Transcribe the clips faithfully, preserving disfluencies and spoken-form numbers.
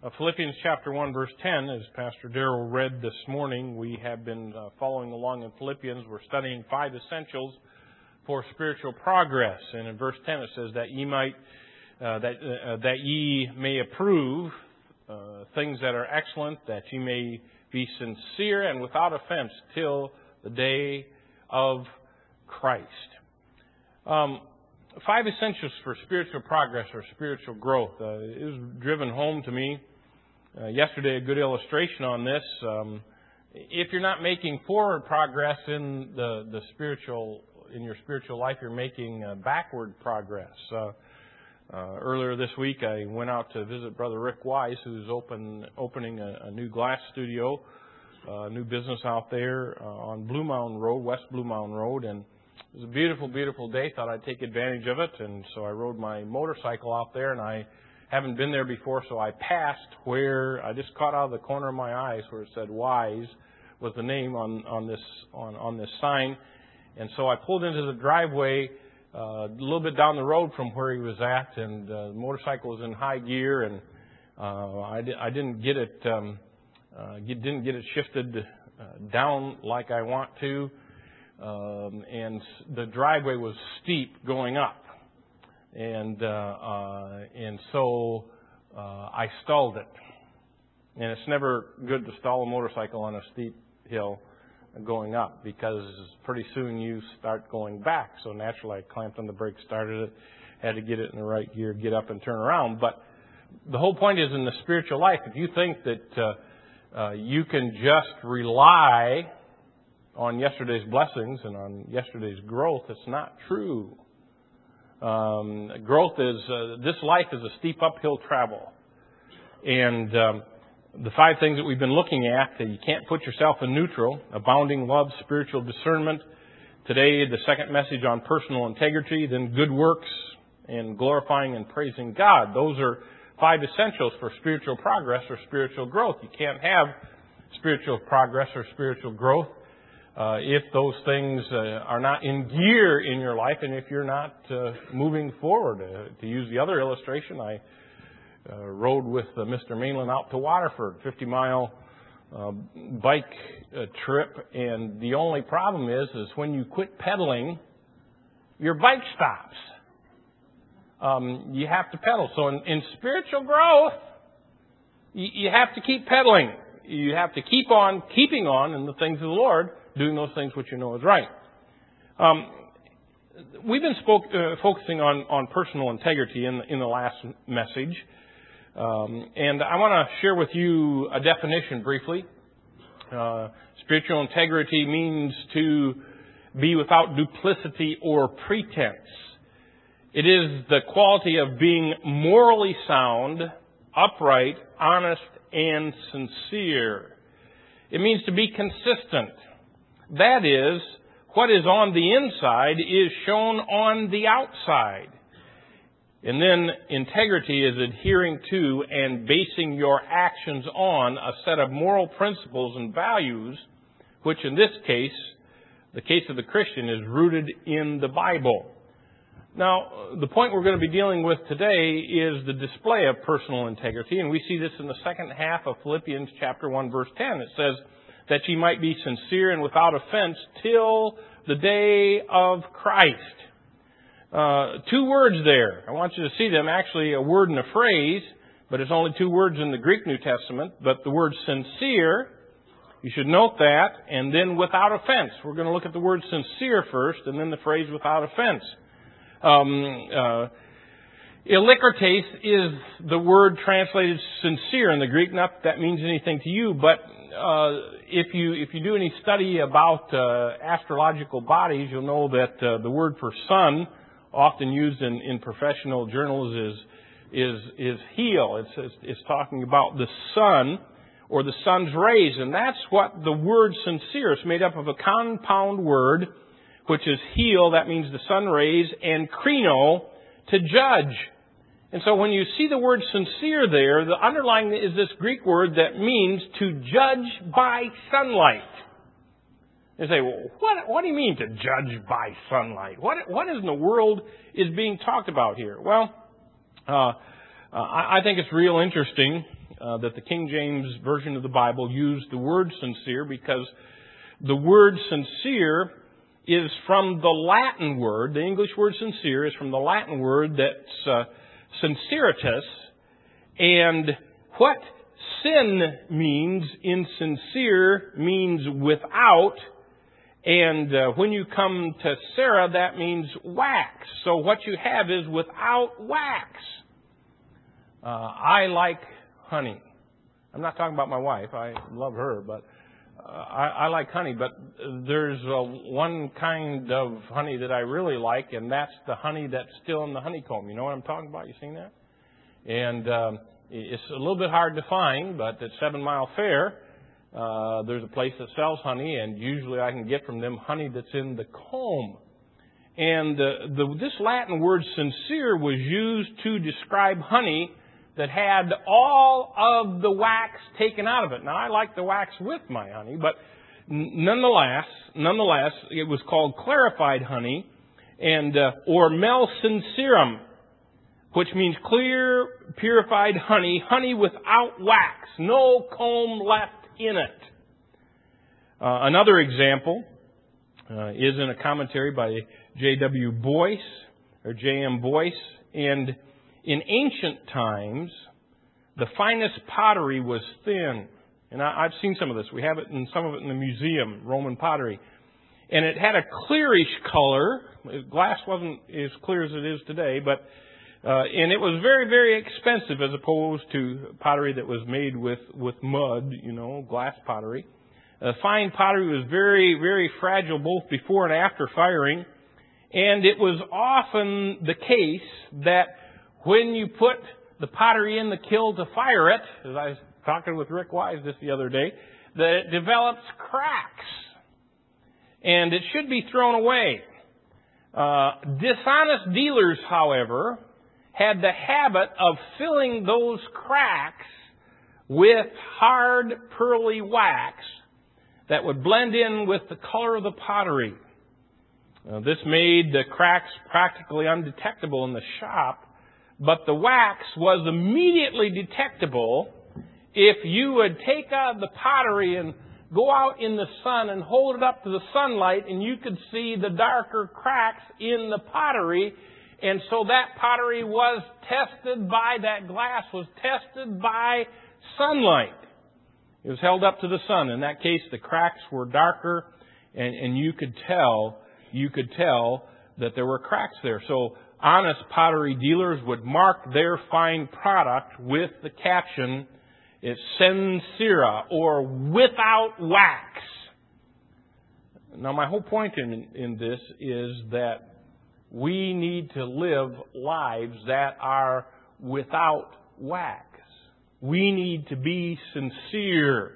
Uh, Philippians chapter one, verse ten, as Pastor Darrell read this morning, we have been uh, following along in Philippians. We're studying five essentials for spiritual progress. And in verse ten it says that ye might, uh, that uh, that ye may approve uh, things that are excellent, that ye may be sincere and without offense till the day of Christ. Um, five essentials for spiritual progress or spiritual growth. Uh, it was driven home to me uh, yesterday, a good illustration on this. Um, if you're not making forward progress in the, the spiritual, in your spiritual life, you're making uh, backward progress. Uh, uh, earlier this week, I went out to visit Brother Rick Wise, who's open, opening a, a new glass studio, a new business out there uh, on Blue Mountain Road, West Blue Mountain Road, and it was a beautiful, beautiful day. Thought I'd take advantage of it, and so I rode my motorcycle out there, and I haven't been there before, so I passed where I just caught out of the corner of my eyes where it said Wise was the name on on this on on this sign, and so I pulled into the driveway uh, a little bit down the road from where he was at, and uh, the motorcycle was in high gear, and uh, I di- I didn't get it um, uh, didn't get it shifted uh, down like I want to. Um, and the driveway was steep going up, and uh, uh, and so uh, I stalled it. And it's never good to stall a motorcycle on a steep hill going up, because pretty soon you start going back. So naturally, I clamped on the brakes, started it, had to get it in the right gear, get up and turn around. But the whole point is, in the spiritual life, if you think that uh, uh, you can just rely on yesterday's blessings and on yesterday's growth, it's not true. Um, growth is, uh, this life is a steep uphill travel. And um, the five things that we've been looking at, that you can't put yourself in neutral: abounding love, spiritual discernment. Today, the second message on personal integrity, then good works, and glorifying and praising God. Those are five essentials for spiritual progress or spiritual growth. You can't have spiritual progress or spiritual growth Uh, if those things uh, are not in gear in your life, and if you're not uh, moving forward. Uh, to use the other illustration, I uh, rode with uh, Mister Mainland out to Waterford, fifty mile uh, bike uh, trip, and the only problem is, is when you quit pedaling, your bike stops. Um, you have to pedal. So in, in spiritual growth, you, you have to keep pedaling. You have to keep on keeping on in the things of the Lord, doing those things which you know is right. Um, we've been spoke, uh, focusing on, on personal integrity in, in the last message. Um, and I want to share with you a definition briefly. Uh, spiritual integrity means to be without duplicity or pretense. It is the quality of being morally sound, upright, honest, and sincere. It means to be consistent. That is, what is on the inside is shown on the outside. And then integrity is adhering to and basing your actions on a set of moral principles and values, which in this case, the case of the Christian, is rooted in the Bible. Now, the point we're going to be dealing with today is the display of personal integrity, and we see this in the second half of Philippians chapter one, verse ten. It says that ye might be sincere and without offense till the day of Christ. Uh, two words there. I want you to see them. Actually, a word and a phrase, but it's only two words in the Greek New Testament. But the word sincere, you should note that, and then without offense. We're going to look at the word sincere first, and then the phrase without offense. Um, uh, Elikrites is the word translated sincere in the Greek. Not that that means anything to you, but uh, if you if you do any study about uh, astrological bodies, you'll know that uh, the word for sun, often used in, in professional journals, is is is heel. It's, it's it's talking about the sun or the sun's rays, and that's what the word sincere is made up of. A compound word, which is heel, that means the sun rays, and krino, to judge. And so when you see the word sincere there, the underlying is this Greek word that means to judge by sunlight. You say, well, what, what do you mean to judge by sunlight? What, what in the world is being talked about here? Well, uh, I, I think it's real interesting uh, that the King James Version of the Bible used the word sincere, because the word sincere is from the Latin word. The English word sincere is from the Latin word that's uh, sinceritas. And what sin means in sincere means without. And uh, when you come to Sarah, that means wax. So what you have is without wax. Uh, I like honey. I'm not talking about my wife. I love her, but uh, I, I like honey. But there's uh, one kind of honey that I really like, and that's the honey that's still in the honeycomb. You know what I'm talking about? You seen that? And um, it's a little bit hard to find, but at Seven Mile Fair, uh, there's a place that sells honey, and usually I can get from them honey that's in the comb. And uh, the, this Latin word sincere was used to describe honey that had all of the wax taken out of it. Now, I like the wax with my honey, but nonetheless, nonetheless, it was called clarified honey, and uh, or mel sincerum, which means clear, purified honey, honey without wax, no comb left in it. Uh, another example uh, is in a commentary by J W Boyce, or J M Boyce, and in ancient times, the finest pottery was thin. And I, I've seen some of this. We have it in some of it in the museum, Roman pottery. And it had a clearish color. Glass wasn't as clear as it is today, but uh, and it was very, very expensive as opposed to pottery that was made with, with mud, you know, glass pottery. Uh, fine pottery was very, very fragile both before and after firing. And it was often the case that when you put the pottery in the kiln to fire it, as I was talking with Rick Wise this the other day, that it develops cracks. And it should be thrown away. Uh, dishonest dealers, however, had the habit of filling those cracks with hard, pearly wax that would blend in with the color of the pottery. Uh, this made the cracks practically undetectable in the shop, but the wax was immediately detectable if you would take out the pottery and go out in the sun and hold it up to the sunlight, and you could see the darker cracks in the pottery. And so that pottery was tested by, that glass was tested by sunlight. It was held up to the sun. In that case, the cracks were darker, and, and you could tell, you could tell that there were cracks there. So honest pottery dealers would mark their fine product with the caption, it's sincera, or without wax. Now, my whole point in, in this is that we need to live lives that are without wax. We need to be sincere.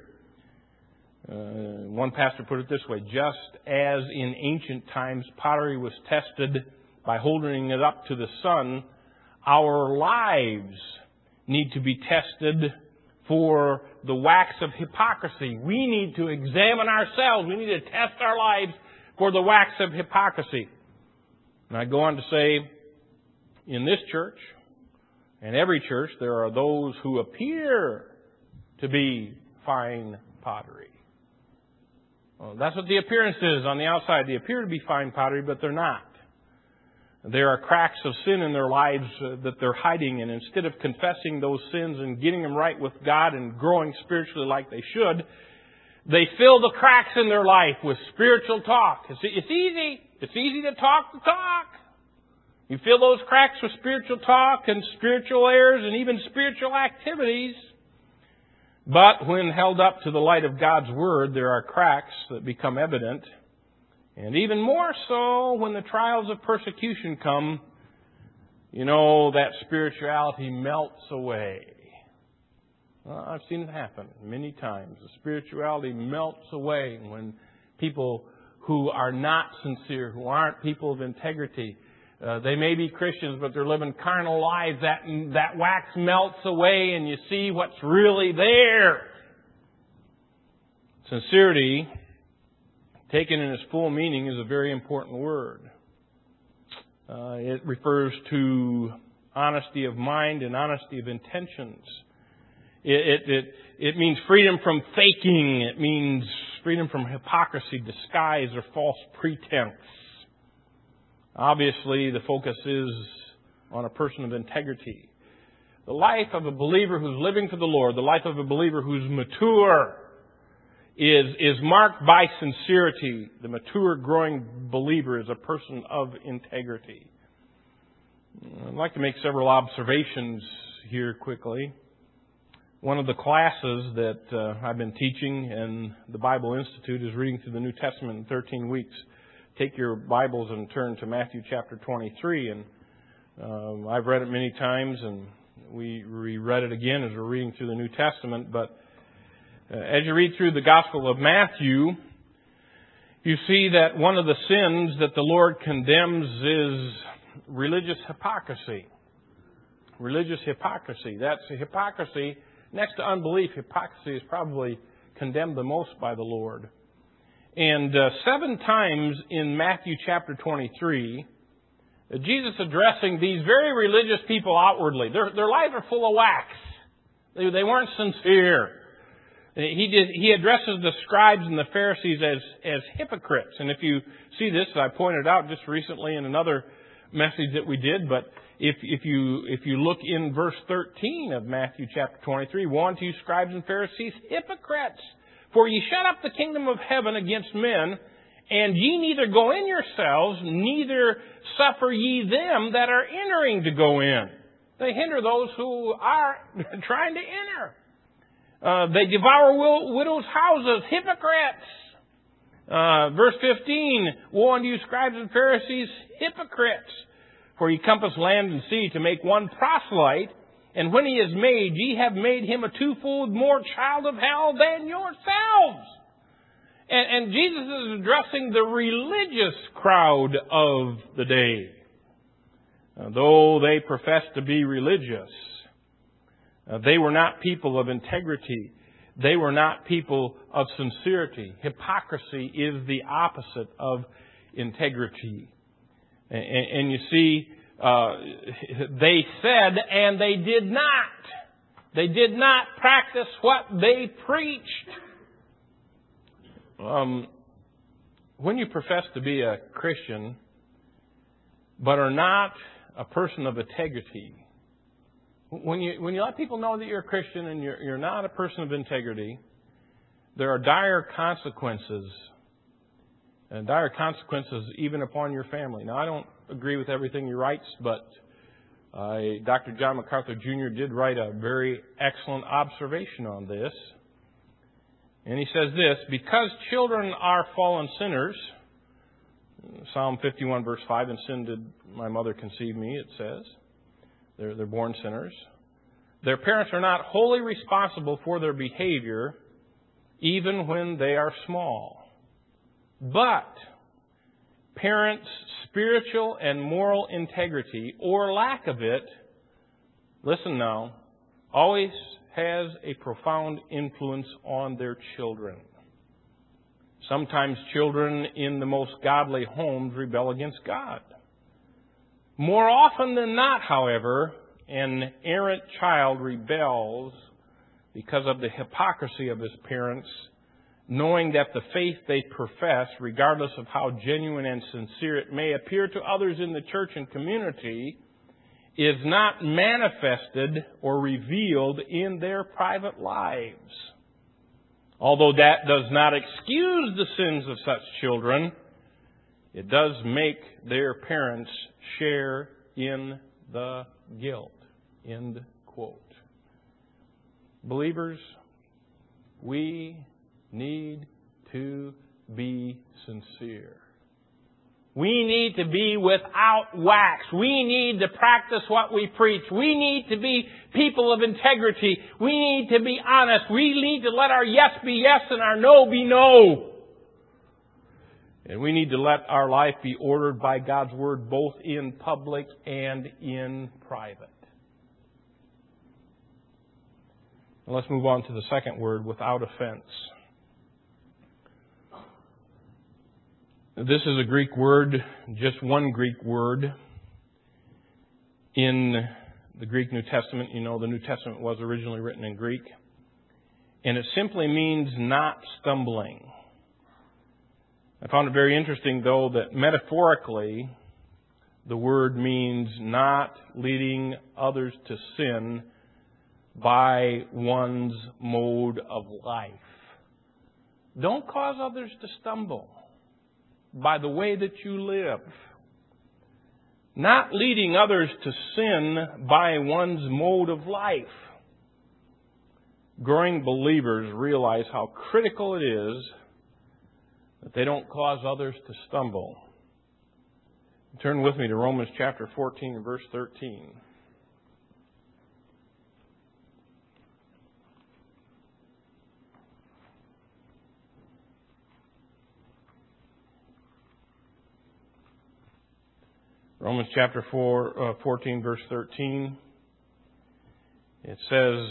Uh, one pastor put it this way: just as in ancient times pottery was tested by holding it up to the sun, our lives need to be tested for the wax of hypocrisy. We need to examine ourselves. We need to test our lives for the wax of hypocrisy. And I go on to say, in this church, and every church, there are those who appear to be fine pottery. Well, that's what the appearance is on the outside. They appear to be fine pottery, but they're not. There are cracks of sin in their lives uh, that they're hiding, and instead of confessing those sins and getting them right with God and growing spiritually like they should, they fill the cracks in their life with spiritual talk. It's, it's easy. It's easy to talk the talk. You fill those cracks with spiritual talk and spiritual airs and even spiritual activities. But when held up to the light of God's Word, there are cracks that become evident. And even more so when the trials of persecution come, you know, that spirituality melts away. Well, I've seen it happen many times. The spirituality melts away when people who are not sincere, who aren't people of integrity, uh, they may be Christians, but they're living carnal lives. That, that wax melts away and you see what's really there. Sincerity, taken in its full meaning, is a very important word. Uh, it refers to honesty of mind and honesty of intentions. It, it, it, it means freedom from faking. It means freedom from hypocrisy, disguise, or false pretense. Obviously, the focus is on a person of integrity. The life of a believer who's living for the Lord, the life of a believer who's mature, is, is marked by sincerity. The mature, growing believer is a person of integrity. I'd like to make several observations here quickly. One of the classes that uh, I've been teaching in the Bible Institute is reading through the New Testament in thirteen weeks. Take your Bibles and turn to Matthew chapter twenty-three. And um, I've read it many times, and we reread it again as we're reading through the New Testament. But uh, as you read through the Gospel of Matthew, you see that one of the sins that the Lord condemns is religious hypocrisy. Religious hypocrisy. That's hypocrisy. Next to unbelief, hypocrisy is probably condemned the most by the Lord. And uh, seven times in Matthew chapter twenty-three, uh, Jesus addressing these very religious people outwardly. Their, their lives are full of wax. They, they weren't sincere. He did. He addresses the scribes and the Pharisees as, as hypocrites. And if you see this, I pointed out just recently in another message that we did, but if, if you if you look in verse thirteen of Matthew chapter twenty-three, woe unto you, scribes and Pharisees, hypocrites! For ye shut up the kingdom of heaven against men, and ye neither go in yourselves, neither suffer ye them that are entering to go in. They hinder those who are trying to enter. Uh, they devour widows' houses, hypocrites. Uh, verse fifteen, woe unto you, scribes and Pharisees, hypocrites! For ye compass land and sea to make one proselyte, and when he is made, ye have made him a twofold more child of hell than yourselves. And, and Jesus is addressing the religious crowd of the day. Uh, though they professed to be religious, uh, they were not people of integrity. They were not people of sincerity. Hypocrisy is the opposite of integrity. And, and you see, uh, they said and they did not. They did not practice what they preached. Um, when you profess to be a Christian, but are not a person of integrity, when you when you let people know that you're a Christian and you're you're not a person of integrity, there are dire consequences. And dire consequences even upon your family. Now, I don't agree with everything he writes, but uh, Doctor John MacArthur Junior did write a very excellent observation on this. And he says this, because children are fallen sinners, Psalm fifty-one verse five, in sin did my mother conceive me, it says. They're, they're born sinners. Their parents are not wholly responsible for their behavior, even when they are small. But parents' spiritual and moral integrity, or lack of it, listen now, always has a profound influence on their children. Sometimes children in the most godly homes rebel against God. More often than not, however, an errant child rebels because of the hypocrisy of his parents, knowing that the faith they profess, regardless of how genuine and sincere it may appear to others in the church and community, is not manifested or revealed in their private lives. Although that does not excuse the sins of such children, it does make their parents share in the guilt. End quote. Believers, we need to be sincere. We need to be without wax. We need to practice what we preach. We need to be people of integrity. We need to be honest. We need to let our yes be yes and our no be no. And we need to let our life be ordered by God's Word both in public and in private. Now let's move on to the second word, without offense. This is a Greek word, just one Greek word in the Greek New Testament. You know, the New Testament was originally written in Greek. And it simply means not stumbling. I found it very interesting, though, that metaphorically, the word means not leading others to sin by one's mode of life. Don't cause others to stumble by the way that you live. Not leading others to sin by one's mode of life. Growing believers realize how critical it is that they don't cause others to stumble. Turn with me to Romans chapter fourteen and verse thirteen. Romans chapter four, uh, fourteen, verse thirteen. It says,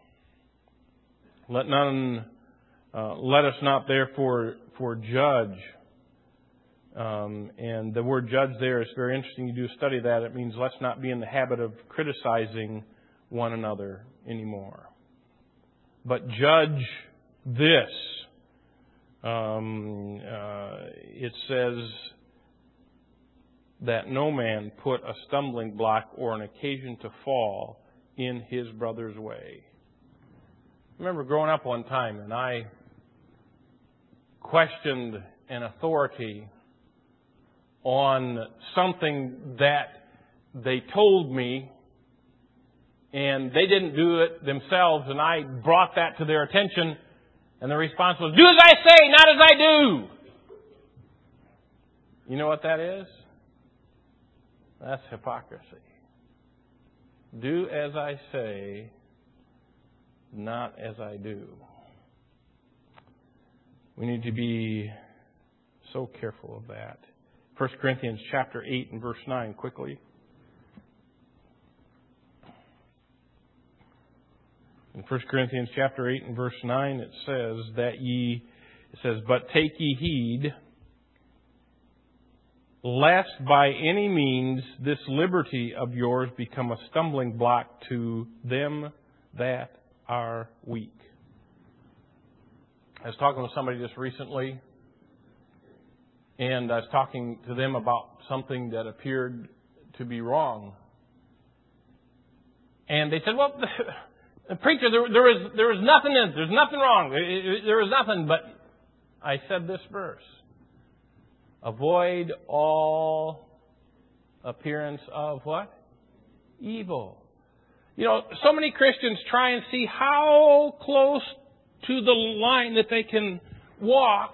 "Let none, uh, let us not therefore for judge." Um, and the word "judge" there is very interesting. You do study that. It means let's not be in the habit of criticizing one another anymore, but judge this. Um, uh, it says that no man put a stumbling block or an occasion to fall in his brother's way. I remember growing up one time and I questioned an authority on something that they told me, and they didn't do it themselves, and I brought that to their attention, and the response was, "Do as I say, not as I do." You know what that is? That's hypocrisy. Do as I say, not as I do. We need to be so careful of that. First Corinthians chapter eight and verse nine, quickly. In First Corinthians chapter eight and verse nine, it says that ye, it says, "But take ye heed, lest by any means this liberty of yours become a stumbling block to them that are weak." I was talking with somebody just recently, and I was talking to them about something that appeared to be wrong. And they said, "Well, the, the preacher, there, there is there is nothing in it. There's nothing wrong. There, there is nothing." But I said this verse: "Avoid all appearance of" what? Evil. You know, so many Christians try and see how close to the line that they can walk.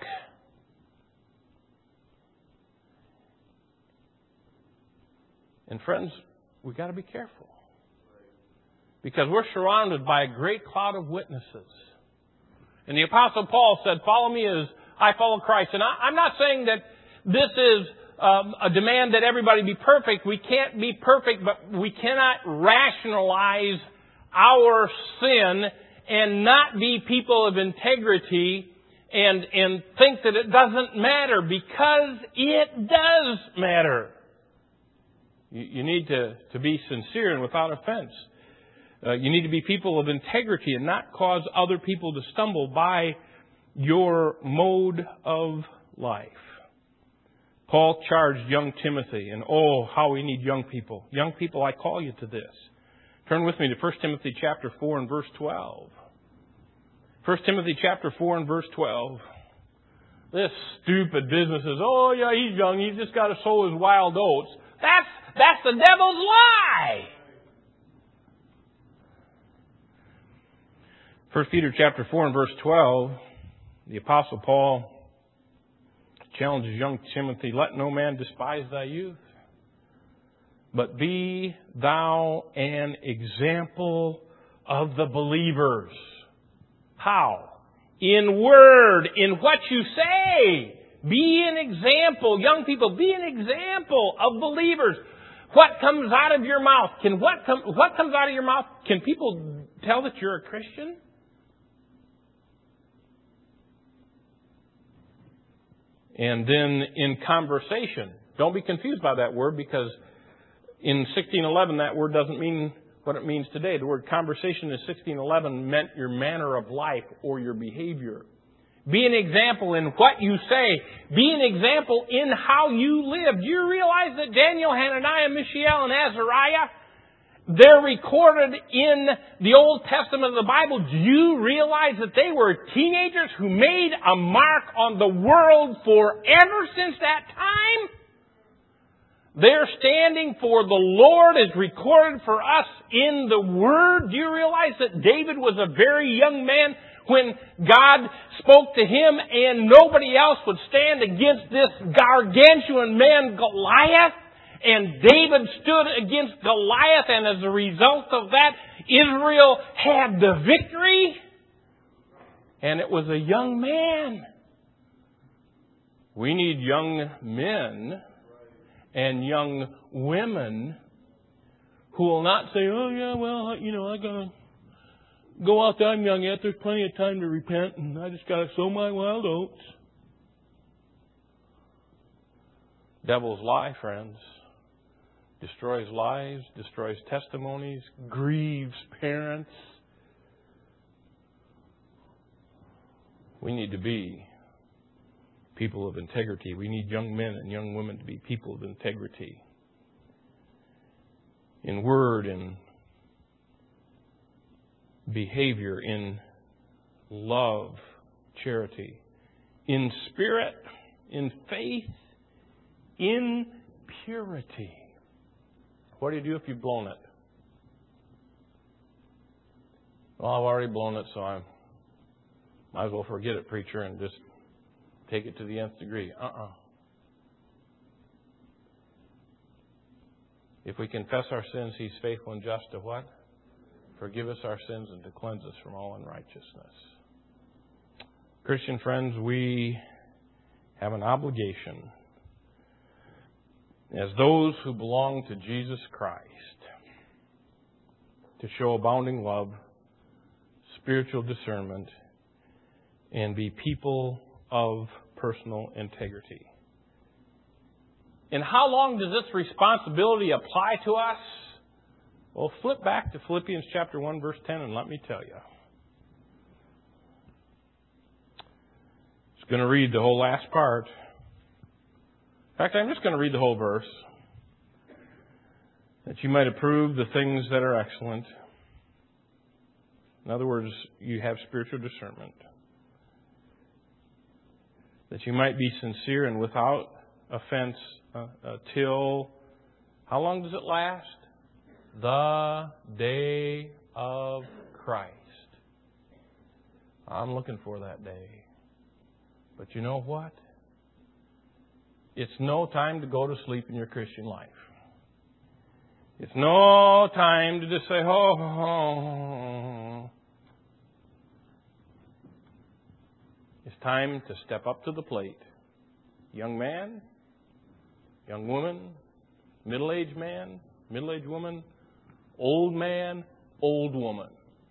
And friends, we've got to be careful. Because we're surrounded by a great cloud of witnesses. And the Apostle Paul said, "Follow me as I follow Christ." And I, I'm not saying that this is um, a demand that everybody be perfect. We can't be perfect, but we cannot rationalize our sin and not be people of integrity and, and think that it doesn't matter, because it does matter. You, you need to, to be sincere and without offense. Uh, you need to be people of integrity and not cause other people to stumble by your mode of life. Paul charged young Timothy, and oh, how we need young people. Young people, I call you to this. Turn with me to First Timothy chapter four and verse twelve. First Timothy chapter four and verse twelve. This stupid business is, "Oh yeah, he's young, he's just got to sow his wild oats." That's, that's the devil's lie. First Peter chapter four and verse twelve, the Apostle Paul challenges young Timothy, "Let no man despise thy youth, but be thou an example of the believers." How? In word, in what you say. Be an example. Young people, be an example of believers. What comes out of your mouth? Can what come, what comes out of your mouth? Can people tell that you're a Christian? And then in conversation. Don't be confused by that word, because in sixteen eleven that word doesn't mean what it means today. The word conversation in sixteen eleven meant your manner of life or your behavior. Be an example in what you say. Be an example in how you live. Do you realize that Daniel, Hananiah, Mishael, and Azariah, they're recorded in the Old Testament of the Bible? Do you realize that they were teenagers who made a mark on the world forever since that time? They're standing for the Lord is recorded for us in the Word. Do you realize that David was a very young man when God spoke to him and nobody else would stand against this gargantuan man Goliath? And David stood against Goliath, and as a result of that, Israel had the victory. And it was a young man. We need young men and young women who will not say, oh yeah, well, you know, I gotta go out there, I'm young yet, there's plenty of time to repent, and I just gotta sow my wild oats. Devil's lie, friends. Destroys lives, destroys testimonies, grieves parents. We need to be people of integrity. We need young men and young women to be people of integrity. In word and behavior, in love, charity, in spirit, in faith, in purity. What do you do if you've blown it? Well, I've already blown it, so I might as well forget it, preacher, and just take it to the nth degree. Uh-uh. If we confess our sins, He's faithful and just to what? Forgive us our sins and to cleanse us from all unrighteousness. Christian friends, we have an obligation as those who belong to Jesus Christ to show abounding love, spiritual discernment, and be people of personal integrity. And how long does this responsibility apply to us? Well, flip back to Philippians chapter one, verse ten, and let me tell you. Just going to read the whole last part. In fact, I'm just going to read the whole verse. That you might approve the things that are excellent. In other words, you have spiritual discernment. That you might be sincere and without offense uh, uh, till, how long does it last? The day of Christ. I'm looking for that day. But you know what? It's no time to go to sleep in your Christian life. It's no time to just say, oh, oh. It's time to step up to the plate. Young man, young woman, middle-aged man, middle-aged woman, old man, old woman.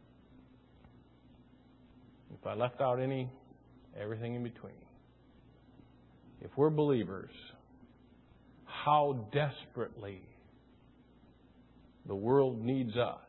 If I left out any, everything in between. If we're believers, how desperately the world needs us